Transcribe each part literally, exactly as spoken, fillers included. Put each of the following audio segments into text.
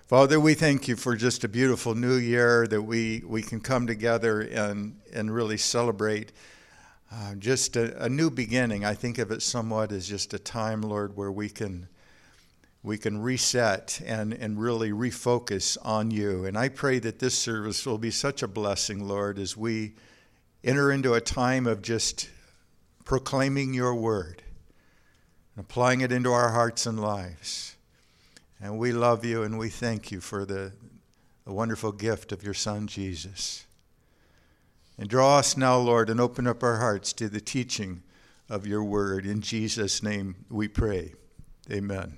Father, we thank you for just a beautiful new year that we, we can come together and, and really celebrate uh, just a, a new beginning. I think of it somewhat as just a time, Lord, where we can we can reset and, and really refocus on you. And I pray that this service will be such a blessing, Lord, as we enter into a time of just proclaiming your word and applying it into our hearts and lives. And we love you and we thank you for the, the wonderful gift of your Son, Jesus. And draw us now, Lord, and open up our hearts to the teaching of your word. In Jesus' name we pray. Amen.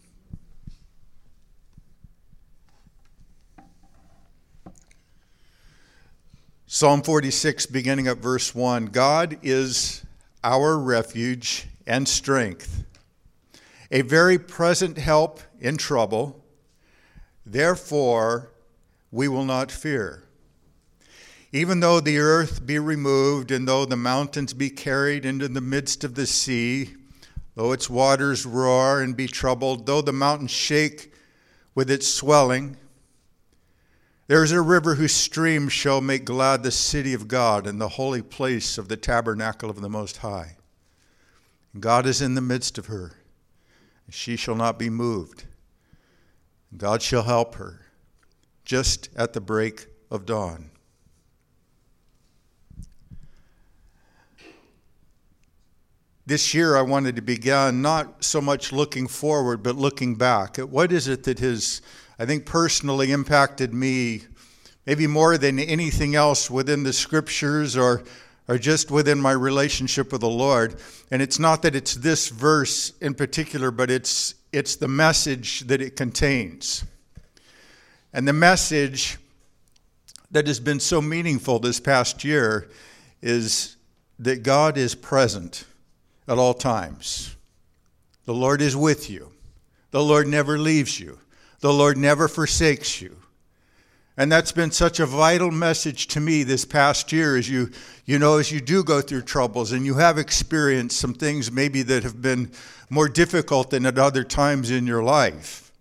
Psalm forty-six, beginning at verse one. God is our refuge and strength, a very present help in trouble. Therefore, we will not fear. Even though the earth be removed, and though the mountains be carried into the midst of the sea, though its waters roar and be troubled, though the mountains shake with its swelling, there is a river whose streams shall make glad the city of God and the holy place of the tabernacle of the Most High. God is in the midst of her. She shall not be moved. God shall help her just at the break of dawn. This year I wanted to begin not so much looking forward, but looking back at what is it that has, I think, personally impacted me, maybe more than anything else within the scriptures or, or just within my relationship with the Lord. And it's not that it's this verse in particular, but it's it's the message that it contains. And the message that has been so meaningful this past year is that God is present at all times. The Lord is with you. The Lord never leaves you. The Lord never forsakes you. And that's been such a vital message to me this past year as you, you know, as you do go through troubles and you have experienced some things maybe that have been more difficult than at other times in your life.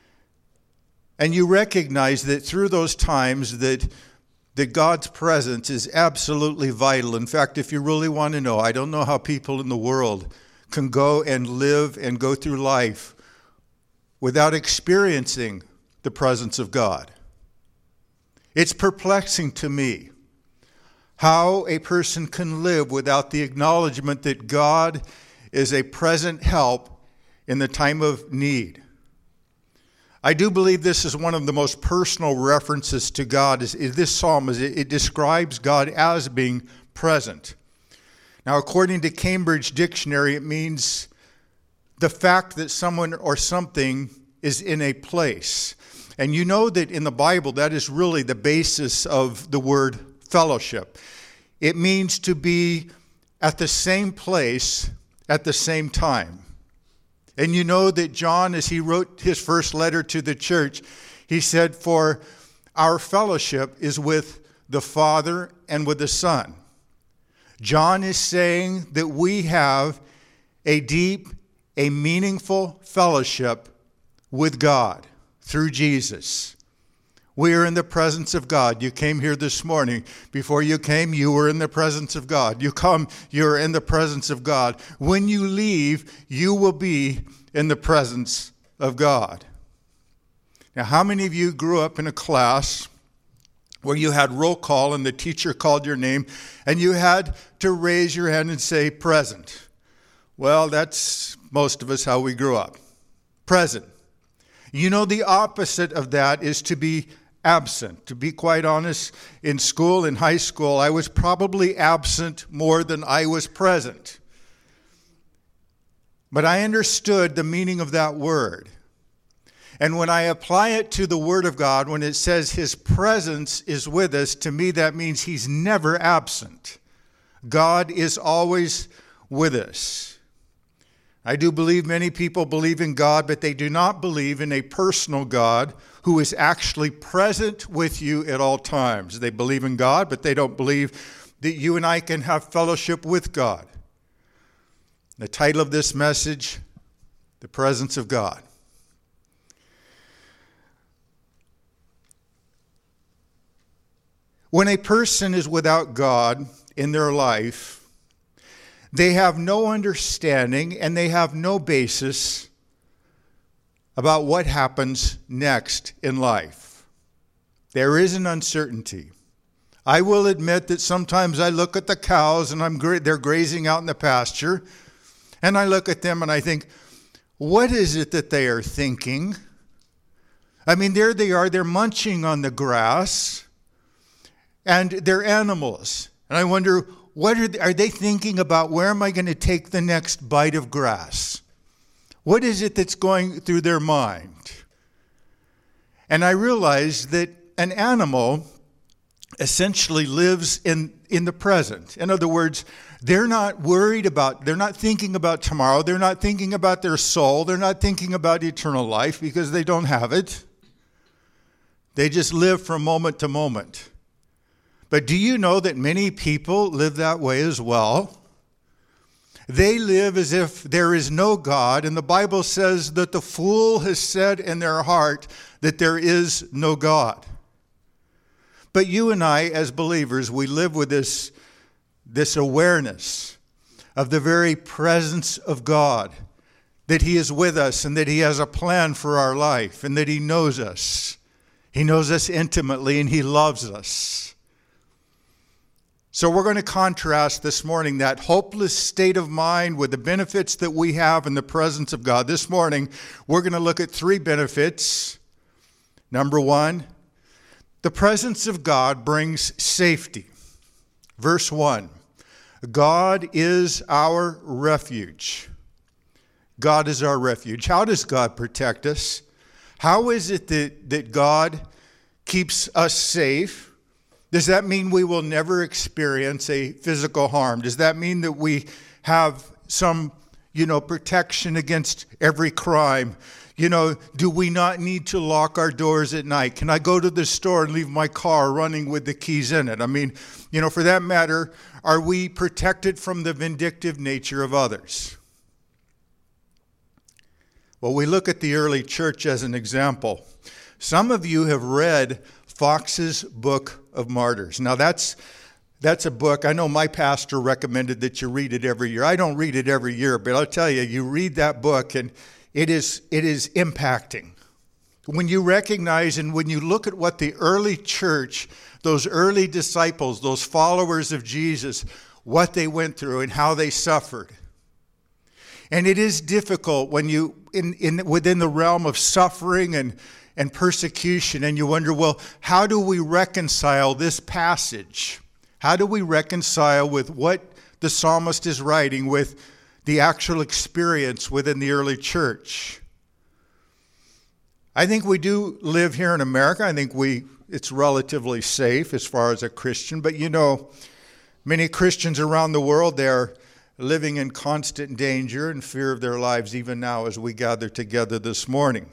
And you recognize that through those times that, that God's presence is absolutely vital. In fact, if you really want to know, I don't know how people in the world can go and live and go through life without experiencing the presence of God. It's perplexing to me how a person can live without the acknowledgement that God is a present help in the time of need. I do believe this is one of the most personal references to God. Is, is this psalm is it, it describes God as being present. Now, according to Cambridge Dictionary, it means the fact that someone or something is in a place. And you know that in the Bible, that is really the basis of the word fellowship. It means to be at the same place at the same time. And you know that John, as he wrote his first letter to the church, he said, for our fellowship is with the Father and with the Son. John is saying that we have a deep, a meaningful fellowship with God through Jesus. We are in the presence of God. You came here this morning. Before you came, you were in the presence of God. You come, you're in the presence of God. When you leave, you will be in the presence of God. Now, how many of you grew up in a class where you had roll call and the teacher called your name and you had to raise your hand and say present? Well, that's most of us how we grew up. Present. You know, the opposite of that is to be absent. To be quite honest, in school, in high school, I was probably absent more than I was present. But I understood the meaning of that word. And when I apply it to the Word of God, when it says His presence is with us, to me that means He's never absent. God is always with us. I do believe many people believe in God, but they do not believe in a personal God who is actually present with you at all times. They believe in God, but they don't believe that you and I can have fellowship with God. The title of this message, The Presence of God. When a person is without God in their life, they have no understanding and they have no basis about what happens next in life. There is an uncertainty. I will admit that sometimes I look at the cows and I'm gra- they're grazing out in the pasture, and I look at them and I think, what is it that they are thinking? I mean, there they are, they're munching on the grass, and they're animals. And I wonder, what are they, are they thinking about? Where am I going to take the next bite of grass? What is it that's going through their mind? And I realized that an animal essentially lives in, in the present. In other words, they're not worried about, they're not thinking about tomorrow. They're not thinking about their soul. They're not thinking about eternal life because they don't have it. They just live from moment to moment. But do you know that many people live that way as well? They live as if there is no God, and the Bible says that the fool has said in their heart that there is no God. But you and I, as believers, we live with this, this awareness of the very presence of God, that He is with us and that He has a plan for our life and that He knows us. He knows us intimately and He loves us. So we're going to contrast this morning that hopeless state of mind with the benefits that we have in the presence of God. This morning, we're going to look at three benefits. Number one, the presence of God brings safety. Verse one, God is our refuge. God is our refuge. How does God protect us? How is it that, that God keeps us safe? Does that mean we will never experience a physical harm? Does that mean that we have some, you know, protection against every crime? You know, do we not need to lock our doors at night? Can I go to the store and leave my car running with the keys in it? I mean, you know, for that matter, are we protected from the vindictive nature of others? Well, we look at the early church as an example. Some of you have read Fox's Book of Martyrs. Now, that's that's a book. I know my pastor recommended that you read it every year. I don't read it every year, but I'll tell you, you read that book and it is it is impacting. When you recognize and when you look at what the early church, those early disciples, those followers of Jesus, what they went through and how they suffered. And it is difficult when you, in, in within the realm of suffering and, and persecution, and you wonder, well, how do we reconcile this passage? How do we reconcile with what the psalmist is writing with the actual experience within the early church? I think we do live here in America. I think we it's relatively safe as far as a Christian. But you know, many Christians around the world, they're living in constant danger and fear of their lives even now as we gather together this morning.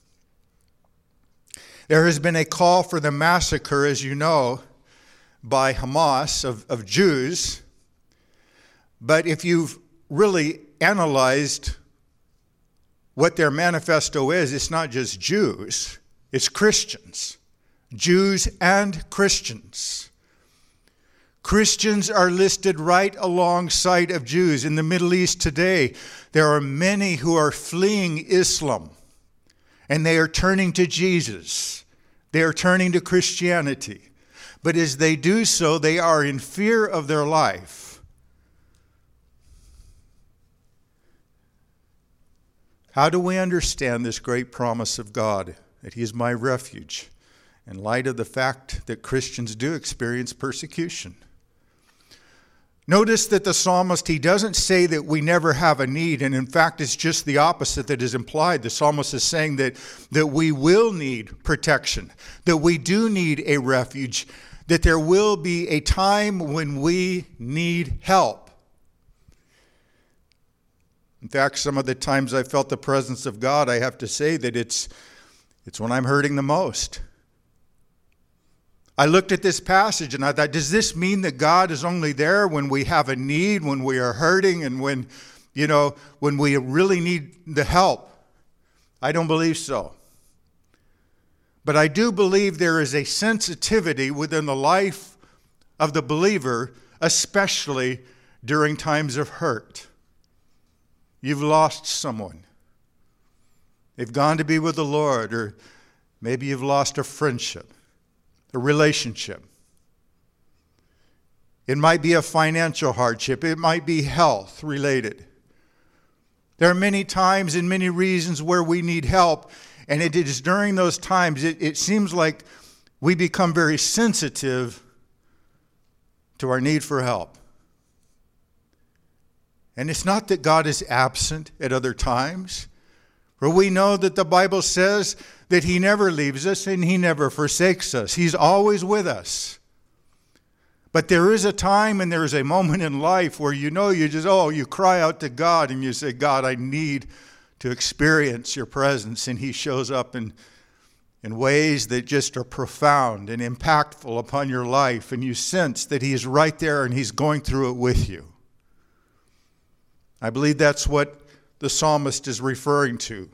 There has been a call for the massacre, as you know, by Hamas of, of Jews. But if you've really analyzed what their manifesto is, it's not just Jews, it's Christians. Jews and Christians. Christians are listed right alongside of Jews. In the Middle East today, there are many who are fleeing Islam, and they are turning to Jesus. They are turning to Christianity. But as they do so, they are in fear of their life. How do we understand this great promise of God, that He is my refuge, in light of the fact that Christians do experience persecution? Notice that the psalmist, he doesn't say that we never have a need, and in fact, it's just the opposite that is implied. The psalmist is saying that, that we will need protection, that we do need a refuge, that there will be a time when we need help. In fact, some of the times I felt the presence of God, I have to say that it's, it's when I'm hurting the most. I looked at this passage and I thought, does this mean that God is only there when we have a need, when we are hurting, and when, you know, when we really need the help? I don't believe so. But I do believe there is a sensitivity within the life of the believer, especially during times of hurt. You've lost someone. They've gone to be with the Lord, or maybe you've lost a friendship, a relationship. It might be a financial hardship. It might be health related. There are many times and many reasons where we need help, and it is during those times it, it seems like we become very sensitive to our need for help. And it's not that God is absent at other times, for we know that the Bible says that He never leaves us and He never forsakes us. He's always with us. But there is a time and there is a moment in life where you know you just, oh, you cry out to God and you say, God, I need to experience your presence. And He shows up in, in ways that just are profound and impactful upon your life. And you sense that He is right there and He's going through it with you. I believe that's what the psalmist is referring to.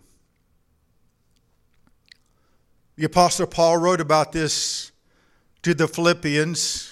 The Apostle Paul wrote about this to the Philippians.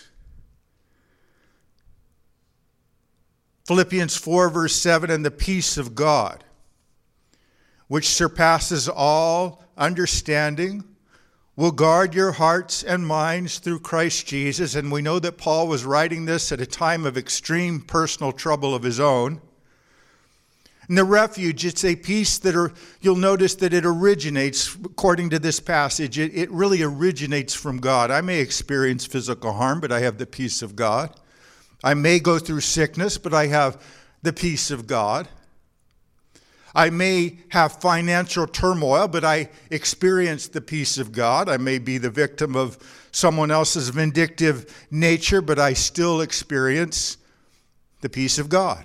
Philippians four, verse seven, and the peace of God, which surpasses all understanding, will guard your hearts and minds through Christ Jesus. And we know that Paul was writing this at a time of extreme personal trouble of his own. And the refuge, it's a peace that are, you'll notice that it originates, according to this passage, it, it really originates from God. I may experience physical harm, but I have the peace of God. I may go through sickness, but I have the peace of God. I may have financial turmoil, but I experience the peace of God. I may be the victim of someone else's vindictive nature, but I still experience the peace of God.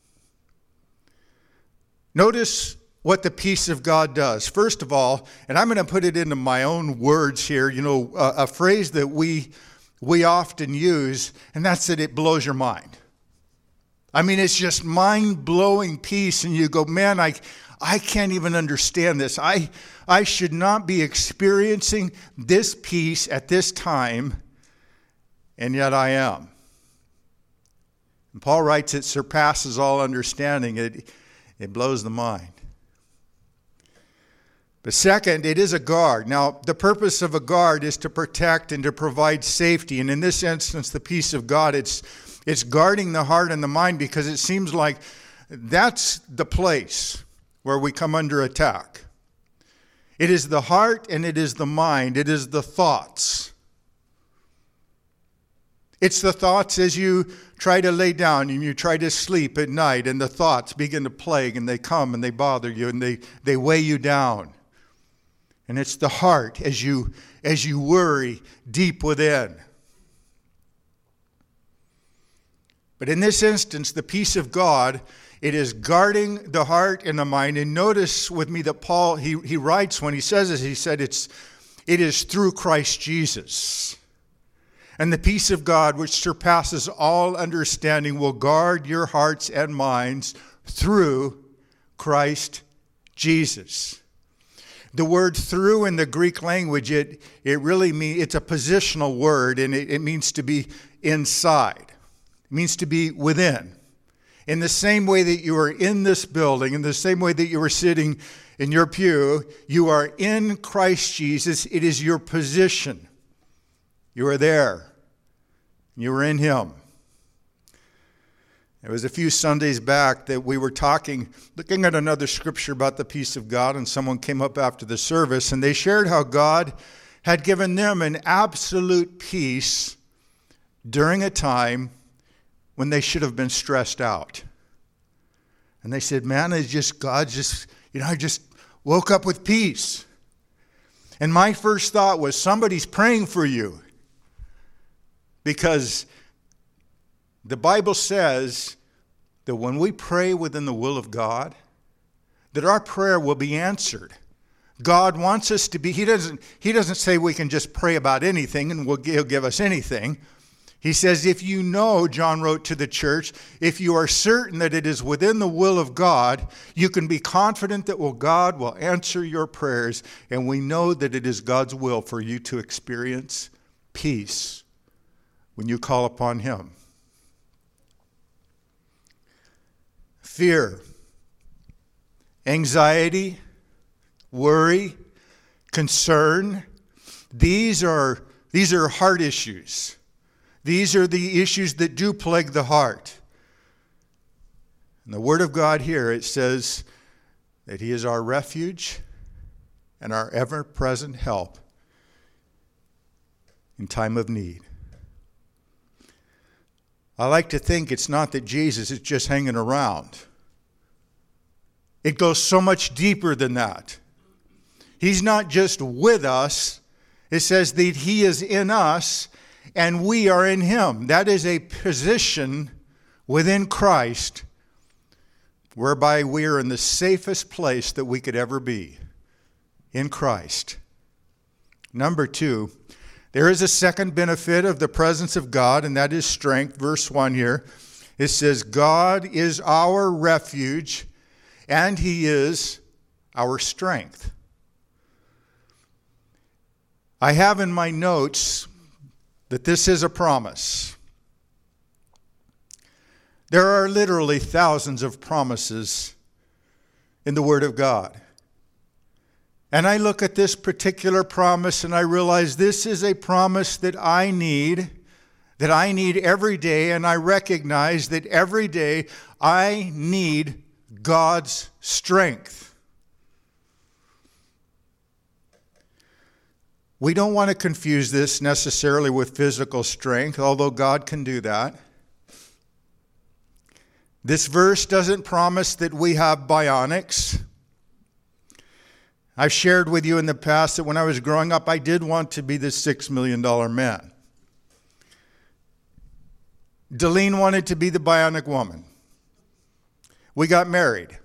Notice what the peace of God does. First of all, and I'm going to put it into my own words here, you know, a, a phrase that we we often use, and that's that it blows your mind. I mean, it's just mind-blowing peace, and you go, man, I I can't even understand this. I I should not be experiencing this peace at this time, and yet I am. And Paul writes, it surpasses all understanding. It It blows the mind. But second, it is a guard. Now, the purpose of a guard is to protect and to provide safety. And in this instance, the peace of God, it's, it's guarding the heart and the mind, because it seems like that's the place where we come under attack. It is the heart and it is the mind. It is the thoughts. It's the thoughts as you try to lay down and you try to sleep at night, and the thoughts begin to plague, and they come and they bother you and they, they weigh you down. And it's the heart as you, as you worry deep within. But in this instance, the peace of God, it is guarding the heart and the mind. And notice with me that Paul, he, he writes when he says this, he said it's, it is through Christ Jesus. And the peace of God, which surpasses all understanding, will guard your hearts and minds through Christ Jesus. The word through in the Greek language, it, it really means, it's a positional word, and it, it means to be inside. It means to be within. In the same way that you are in this building, in the same way that you are sitting in your pew, you are in Christ Jesus. It is your position. You are there. You are in Him. It was a few Sundays back that we were talking, looking at another scripture about the peace of God, and someone came up after the service, and they shared how God had given them an absolute peace during a time when they should have been stressed out. And they said, man, it's just, God just, you know, I just woke up with peace. And my first thought was, somebody's praying for you. Because the Bible says that when we pray within the will of God, that our prayer will be answered. God wants us to be, He doesn't, He doesn't say we can just pray about anything and we'll, He'll give us anything. He says, if you know, John wrote to the church, if you are certain that it is within the will of God, you can be confident that well, God will answer your prayers, and we know that it is God's will for you to experience peace when you call upon him. Fear, anxiety, worry, concern, these are, these are heart issues. These are the issues that do plague the heart. In the Word of God here, it says that he is our refuge and our ever-present help in time of need. I like to think it's not that Jesus is just hanging around. It goes so much deeper than that. He's not just with us. It says that he is in us and we are in him. That is a position within Christ whereby we are in the safest place that we could ever be, in Christ. Number two, there is a second benefit of the presence of God, and that is strength. Verse one here, it says, God is our refuge, and he is our strength. I have in my notes that this is a promise. There are literally thousands of promises in the Word of God. And I look at this particular promise and I realize this is a promise that I need, that I need every day, and I recognize that every day I need God's strength. We don't want to confuse this necessarily with physical strength, although God can do that. This verse doesn't promise that we have bionics. I've shared with you in the past that when I was growing up, I did want to be the six million dollar man. Delene wanted to be the bionic woman. We got married.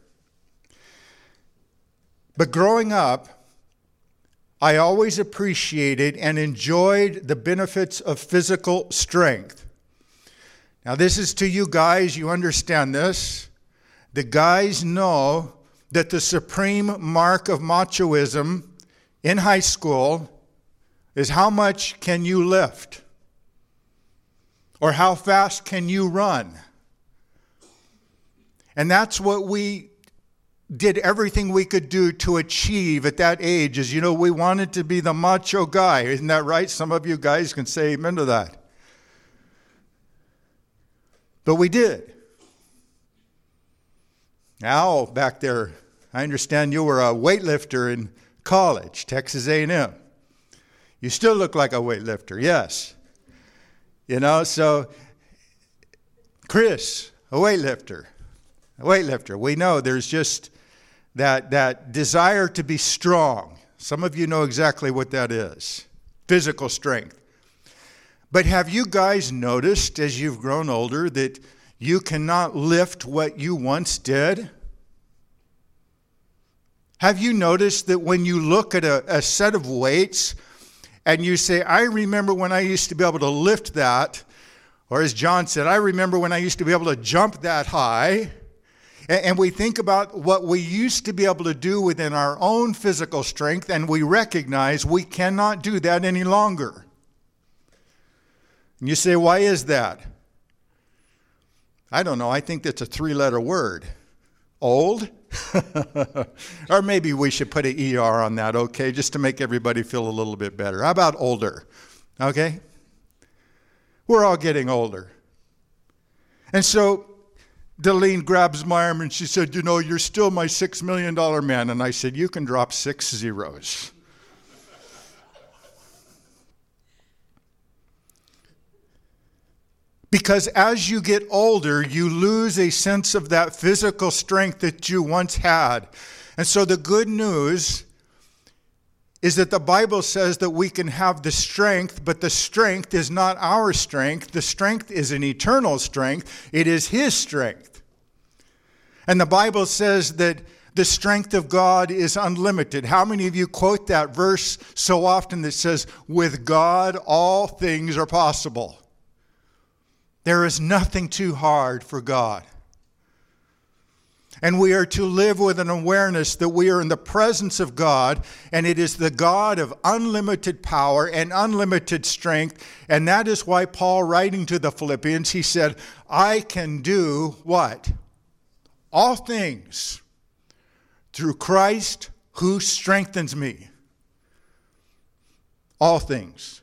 But growing up, I always appreciated and enjoyed the benefits of physical strength. Now, this is to you guys, you understand this. The guys know that the supreme mark of machoism in high school is how much can you lift? Or how fast can you run? And that's what we did everything we could do to achieve at that age. Is, you know, we wanted to be the macho guy. Isn't that right? Some of you guys can say amen to that. But we did. Al, back there, I understand you were a weightlifter in college, Texas A and M. You still look like a weightlifter, yes. You know, so Chris, a weightlifter, a weightlifter. We know there's just that, that desire to be strong. Some of you know exactly what that is, physical strength. But have you guys noticed as you've grown older that you cannot lift what you once did? Have you noticed that when you look at a, a set of weights and you say, I remember when I used to be able to lift that, or as John said, I remember when I used to be able to jump that high, and, and we think about what we used to be able to do within our own physical strength, and we recognize we cannot do that any longer. And you say, why is that? I don't know. I think that's a three-letter word. Old? Or maybe we should put an E R on that, okay, just to make everybody feel a little bit better. How about older? Okay? We're all getting older. And so Delene grabs my arm and she said, you know, you're still my six million dollar man. And I said, you can drop six zeros. Because as you get older, you lose a sense of that physical strength that you once had. And so the good news is that the Bible says that we can have the strength, but the strength is not our strength. The strength is an eternal strength. It is His strength. And the Bible says that the strength of God is unlimited. How many of you quote that verse so often that says, with God all things are possible? There is nothing too hard for God. And we are to live with an awareness that we are in the presence of God, and it is the God of unlimited power and unlimited strength. And that is why Paul, writing to the Philippians, he said, I can do what? All things through Christ who strengthens me. All things.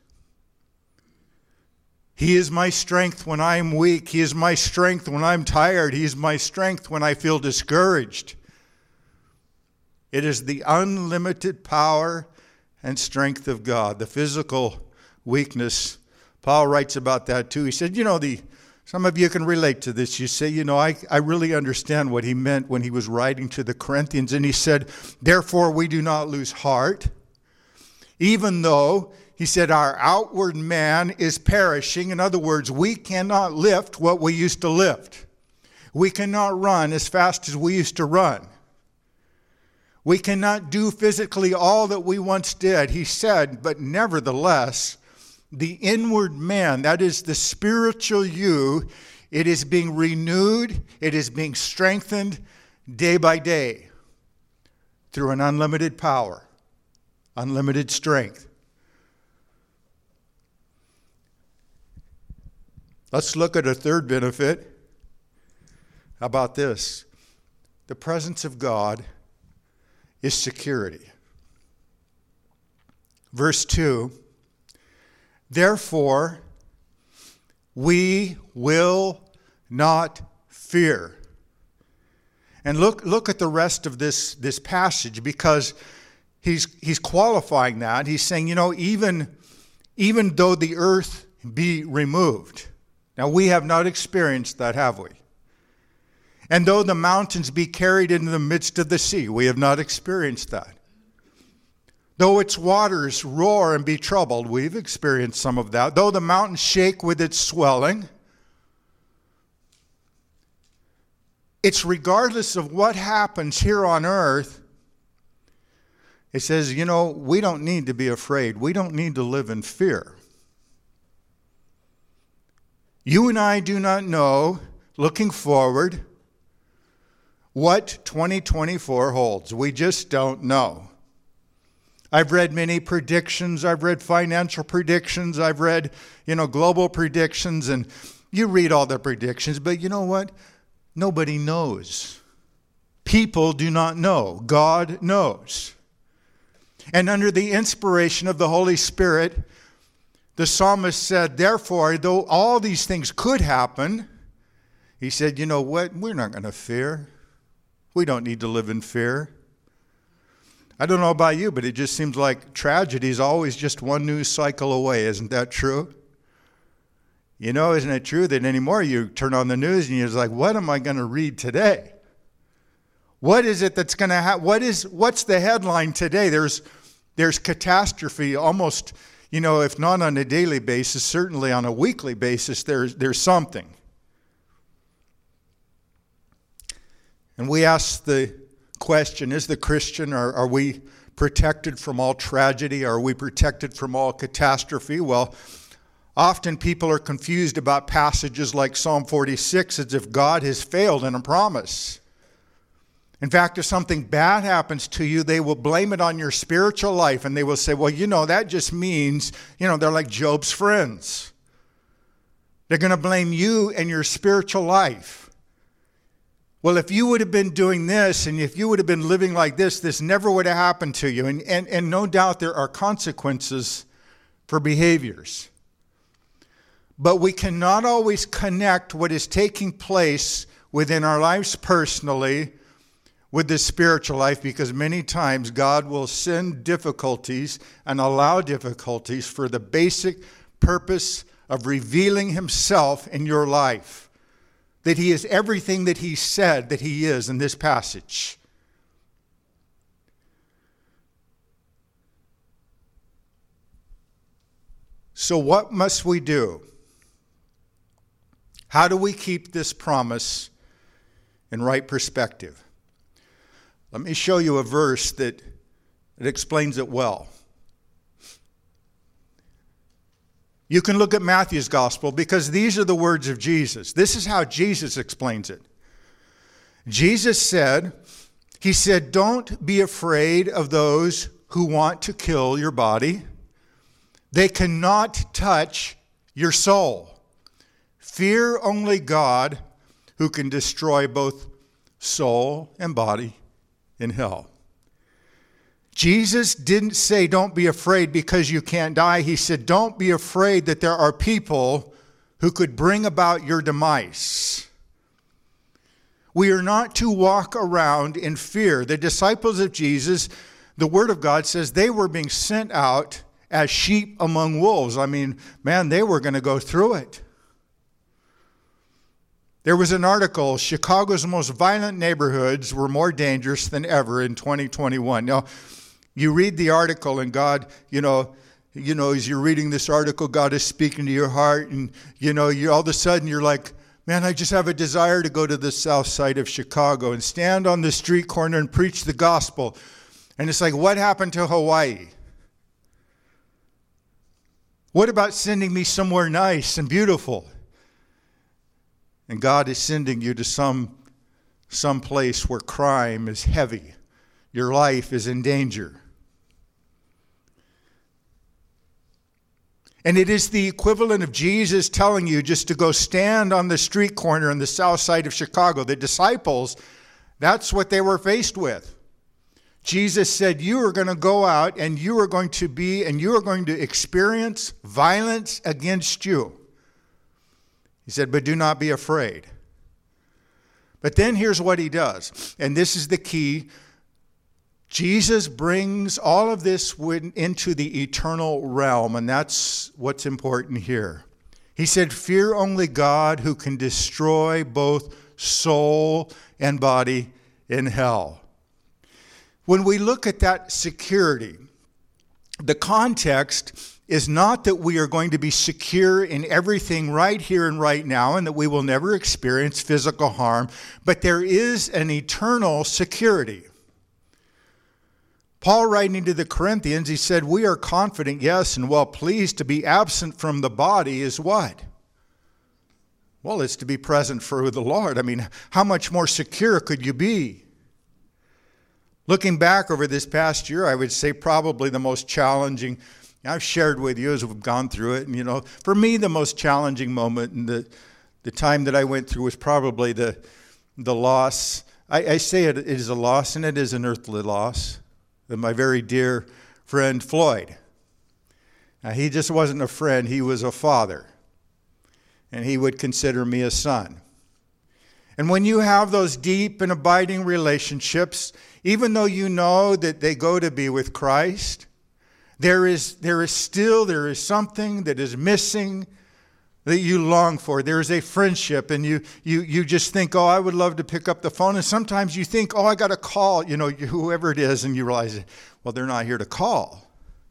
He is my strength when I am weak. He is my strength when I'm tired. He is my strength when I feel discouraged. It is the unlimited power and strength of God. The physical weakness, Paul writes about that too. He said, you know, the some of you can relate to this. You say, you know, I, I really understand what he meant when he was writing to the Corinthians. And he said, therefore we do not lose heart, even though, he said, our outward man is perishing. In other words, we cannot lift what we used to lift. We cannot run as fast as we used to run. We cannot do physically all that we once did. He said, but nevertheless, the inward man, that is the spiritual you, it is being renewed, it is being strengthened day by day through an unlimited power, unlimited strength. Let's look at a third benefit. How about this? The presence of God is security. Verse two, therefore, we will not fear. And look, look at the rest of this, this passage, because he's, he's qualifying that. He's saying, you know, even, even though the earth be removed. Now, we have not experienced that, have we? And though the mountains be carried into the midst of the sea, we have not experienced that. Though its waters roar and be troubled, we've experienced some of that. Though the mountains shake with its swelling, it's regardless of what happens here on earth. It says, you know, we don't need to be afraid. We don't need to live in fear. You and I do not know, looking forward, what twenty twenty-four holds. We just don't know. I've read many predictions. I've read financial predictions. I've read, you know, global predictions. And you read all the predictions. But you know what? Nobody knows. People do not know. God knows. And under the inspiration of the Holy Spirit, the psalmist said, therefore, though all these things could happen, he said, you know what? We're not going to fear. We don't need to live in fear. I don't know about you, but it just seems like tragedy is always just one news cycle away. Isn't that true? You know, isn't it true that anymore you turn on the news and you're just like, what am I going to read today? What is it that's going to happen? What is, what's the headline today? There's, there's catastrophe almost, you know, if not on a daily basis, certainly on a weekly basis, there's, there's something. And we ask the question, is the Christian, are, are we protected from all tragedy? Are we protected from all catastrophe? Well, often people are confused about passages like Psalm forty-six as if God has failed in a promise. In fact, if something bad happens to you, they will blame it on your spiritual life, and they will say, well, you know, that just means, you know, they're like Job's friends. They're going to blame you and your spiritual life. Well, if you would have been doing this, and if you would have been living like this, this never would have happened to you. And, and, and no doubt there are consequences for behaviors. But we cannot always connect what is taking place within our lives personally with the spiritual life, because many times God will send difficulties and allow difficulties for the basic purpose of revealing himself in your life. That he is everything that he said that he is in this passage. So what must we do? How do we keep this promise in right perspective? Let me show you a verse that, that explains it well. You can look at Matthew's gospel, because these are the words of Jesus. This is how Jesus explains it. Jesus said, he said, don't be afraid of those who want to kill your body. They cannot touch your soul. Fear only God, who can destroy both soul and body in hell. Jesus didn't say don't be afraid because you can't die. He said don't be afraid that there are people who could bring about your demise. We are not to walk around in fear. The disciples of Jesus, the Word of God says they were being sent out as sheep among wolves. I mean, man, they were going to go through it. There was an article, Chicago's most violent neighborhoods were more dangerous than ever in twenty twenty-one. Now, you read the article and God, you know, you know, as you're reading this article, God is speaking to your heart, and, you know, you all of a sudden you're like, man, I just have a desire to go to the south side of Chicago and stand on the street corner and preach the gospel. And it's like, what happened to Hawaii? What about sending me somewhere nice and beautiful? And God is sending you to some, some place where crime is heavy. Your life is in danger. And it is the equivalent of Jesus telling you just to go stand on the street corner on the south side of Chicago. The disciples, that's what they were faced with. Jesus said, you are going to go out and you are going to be, and you are going to experience violence against you. He said, but do not be afraid. But then here's what he does, and this is the key. Jesus brings all of this into the eternal realm, and that's what's important here. He said, fear only God, who can destroy both soul and body in hell. When we look at that security, the context is not that we are going to be secure in everything right here and right now and that we will never experience physical harm, but there is an eternal security. Paul, writing to the Corinthians, he said, we are confident, yes, and well pleased to be absent from the body is what? Well, it's to be present for the Lord. I mean, how much more secure could you be? Looking back over this past year, I would say probably the most challenging, I've shared with you as we've gone through it, and you know, for me the most challenging moment in the, the time that I went through was probably the, the loss. I, I say it is a loss, and it is an earthly loss, of my very dear friend Floyd. Now, he just wasn't a friend, he was a father, and he would consider me a son. And when you have those deep and abiding relationships, even though you know that they go to be with Christ, there is, there is still, there is something that is missing that you long for. There is a friendship, and you, you, you just think, oh, I would love to pick up the phone. And sometimes you think, oh, I got to call, you know, whoever it is, and you realize, well, they're not here to call.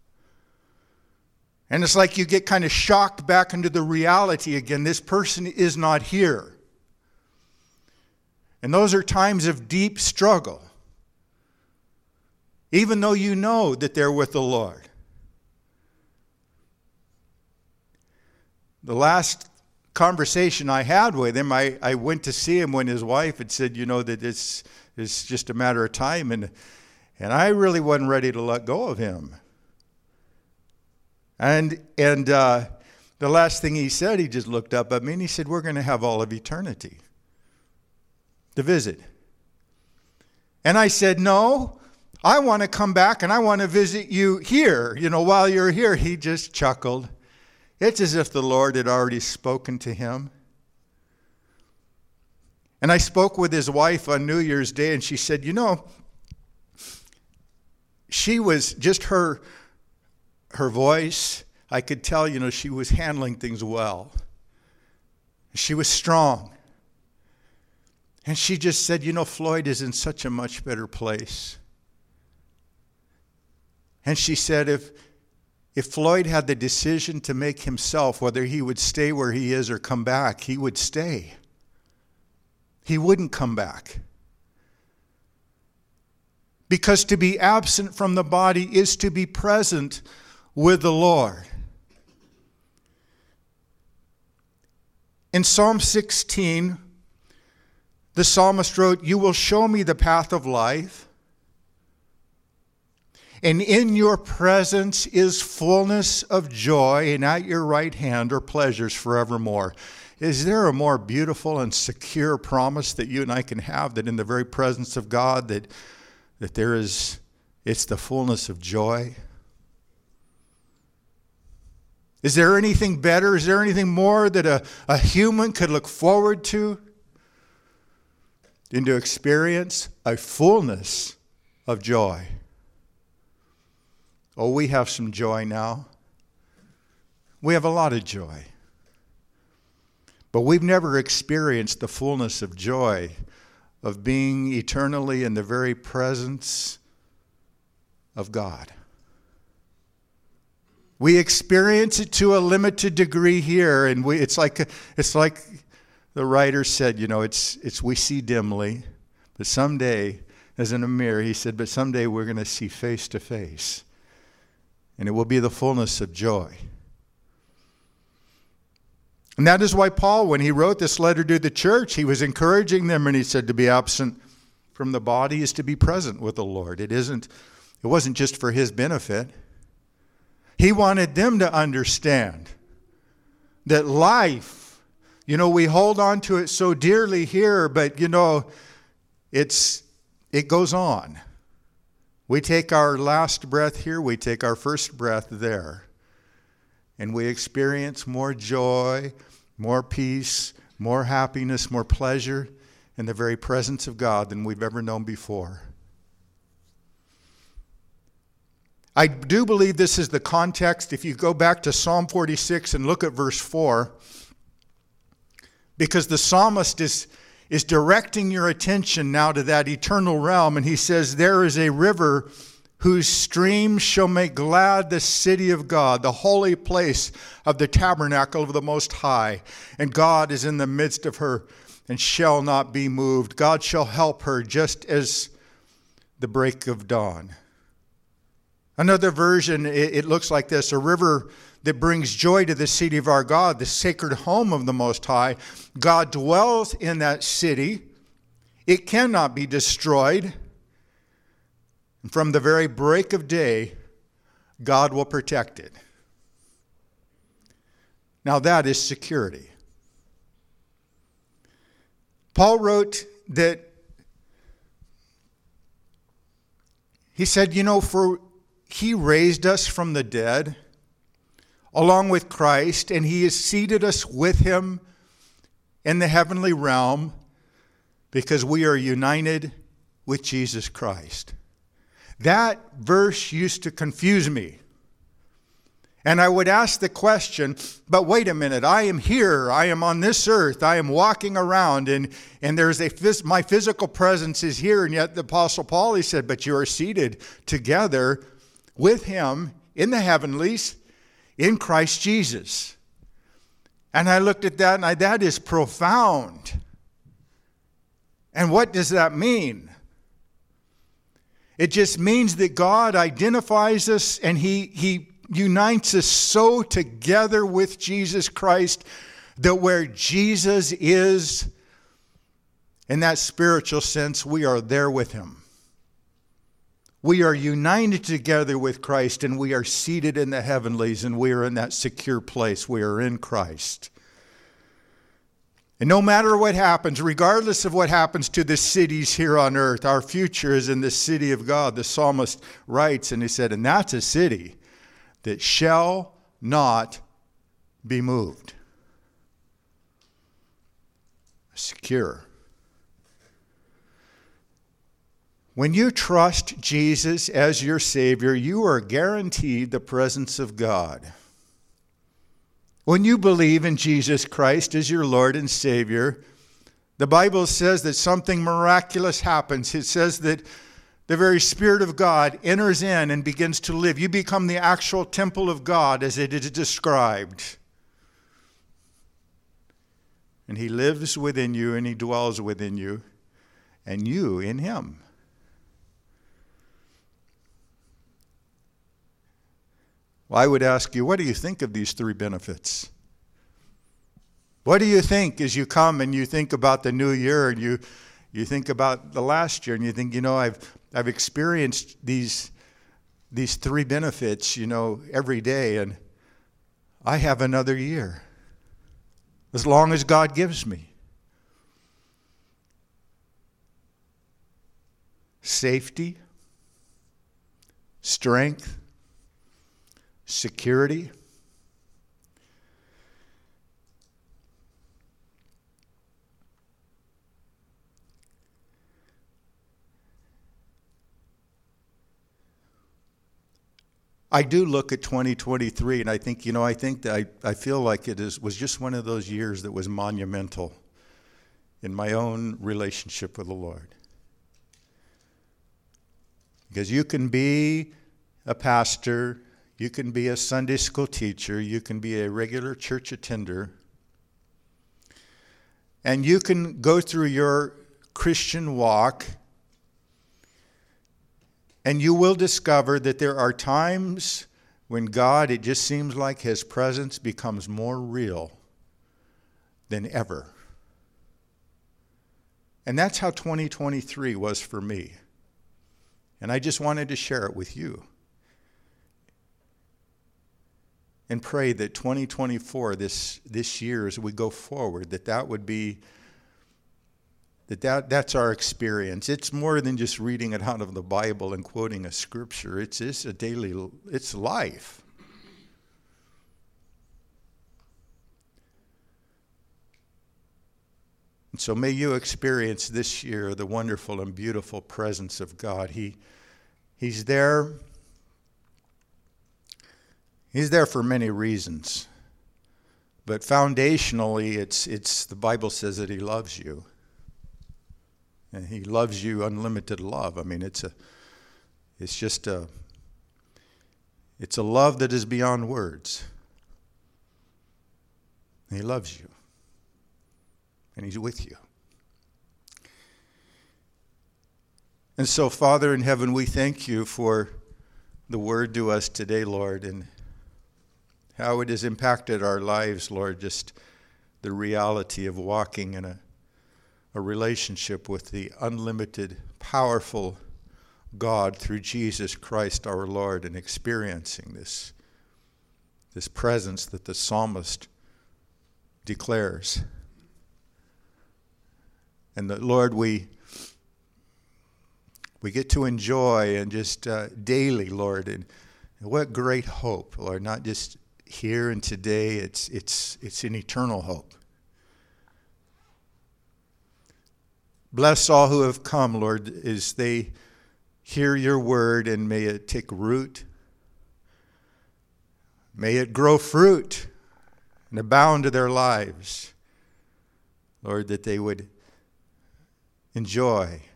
And it's like you get kind of shocked back into the reality again. This person is not here. And those are times of deep struggle, even though you know that they're with the Lord. The last conversation I had with him, I, I went to see him when his wife had said, you know, that it's, it's just a matter of time. And, and I really wasn't ready to let go of him. And, and uh, the last thing he said, he just looked up at me and he said, we're going to have all of eternity to visit. And I said, no, I want to come back and I want to visit you here. You know, while you're here. He just chuckled. It's as if the Lord had already spoken to him. And I spoke with his wife on New Year's Day, and she said, you know, she was just her, her voice, I could tell, you know, she was handling things well. She was strong. And she just said, you know, Floyd is in such a much better place. And she said, if, if Floyd had the decision to make himself, whether he would stay where he is or come back, he would stay. He wouldn't come back. Because to be absent from the body is to be present with the Lord. In Psalm sixteen, The psalmist wrote, "You will show me the path of life, and in your presence is fullness of joy, and at your right hand are pleasures forevermore." Is there a more beautiful and secure promise that you and I can have, that in the very presence of God, that, that there is, it's the fullness of joy? Is there anything better? Is there anything more that a, a human could look forward to than to experience a fullness of joy? Oh, we have some joy now. We have a lot of joy. But we've never experienced the fullness of joy of being eternally in the very presence of God. We experience it to a limited degree here, and we, it's like it's like the writer said, you know, it's it's we see dimly, but someday, as in a mirror, he said, but someday we're going to see face to face, and it will be the fullness of joy. And that is why Paul, when he wrote this letter to the church, he was encouraging them, and he said to be absent from the body is to be present with the Lord. It isn't, it wasn't just for his benefit. He wanted them to understand that life, you know, we hold on to it so dearly here, but you know, it's it goes on. We take our last breath here, we take our first breath there. And we experience more joy, more peace, more happiness, more pleasure in the very presence of God than we've ever known before. I do believe this is the context. If you go back to Psalm forty-six and look at verse four, because the psalmist is, is directing your attention now to that eternal realm, and he says, "There is a river whose streams shall make glad the city of God, the holy place of the tabernacle of the Most High. And God is in the midst of her and shall not be moved. God shall help her just as the break of dawn." Another version, it, it looks like this: a river that brings joy to the city of our God, the sacred home of the Most High. God dwells in that city. It cannot be destroyed. And from the very break of day, God will protect it. Now that is security. Paul wrote that, he said, you know, for he raised us from the dead along with Christ, and he has seated us with him in the heavenly realm because we are united with Jesus Christ. That verse used to confuse me. And I would ask the question, but wait a minute, I am here, I am on this earth, I am walking around, and, and there's a phys- my physical presence is here, and yet the Apostle Paul, he said, but you are seated together with him in the heavenlies in Christ Jesus. And I looked at that, and I, that is profound. And what does that mean? It just means that God identifies us, and he, he unites us so together with Jesus Christ that where Jesus is, in that spiritual sense, we are there with him. We are united together with Christ, and we are seated in the heavenlies, and we are in that secure place. We are in Christ. And no matter what happens, regardless of what happens to the cities here on earth, our future is in the city of God. The psalmist writes, and he said, and that's a city that shall not be moved. Secure. When you trust Jesus as your Savior, you are guaranteed the presence of God. When you believe in Jesus Christ as your Lord and Savior, the Bible says that something miraculous happens. It says that the very Spirit of God enters in and begins to live. You become the actual temple of God as it is described. And he lives within you, and he dwells within you, and you in him. Well, I would ask you, what do you think of these three benefits? What do you think as you come and you think about the new year and you you think about the last year and you think, you know, I've I've experienced these these three benefits, you know, every day, and I have another year as long as God gives me. Safety, strength, security. I do look at twenty twenty-three and I think, you know, I think that I, I feel like it is was just one of those years that was monumental in my own relationship with the Lord. Because you can be a pastor, you can be a Sunday school teacher, you can be a regular church attender, and you can go through your Christian walk, and you will discover that there are times when God, it just seems like his presence becomes more real than ever. And that's how twenty twenty-three was for me. And I just wanted to share it with you. And pray that twenty twenty-four, this, this year as we go forward, that that would be, that, that that's our experience. It's more than just reading it out of the Bible and quoting a scripture. It's, it's a daily, it's life. And so may you experience this year the wonderful and beautiful presence of God. He, he's there. He's there for many reasons. But foundationally, it's, it's the Bible says that he loves you. And he loves you unlimited love. I mean, it's a, it's just a, it's a love that is beyond words. And he loves you. And he's with you. And so, Father in heaven, we thank you for the word to us today, Lord, and how it has impacted our lives, Lord, just the reality of walking in a, a relationship with the unlimited, powerful God through Jesus Christ our Lord, and experiencing this, this presence that the psalmist declares. And that, Lord, we we get to enjoy and just uh, daily, Lord, and, and what great hope, Lord, not just here and today, it's it's it's an eternal hope. Bless all who have come, Lord, as they hear your word, and may it take root. May it grow fruit and abound to their lives. Lord, that they would enjoy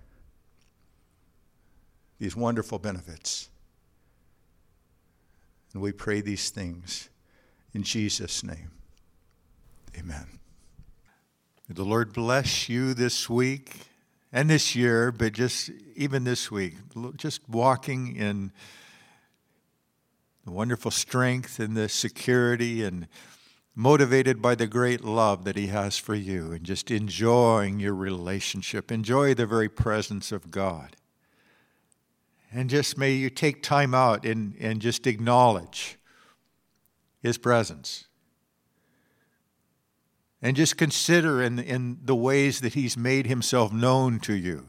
these wonderful benefits. And we pray these things in Jesus' name. Amen. May the Lord bless you this week and this year, but just even this week, just walking in the wonderful strength and the security, and motivated by the great love that he has for you, and just enjoying your relationship. Enjoy the very presence of God. And just may you take time out and, and just acknowledge his presence. And just consider in, in the ways that he's made himself known to you.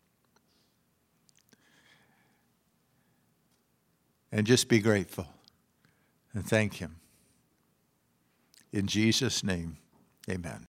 And just be grateful and thank him. In Jesus' name, amen.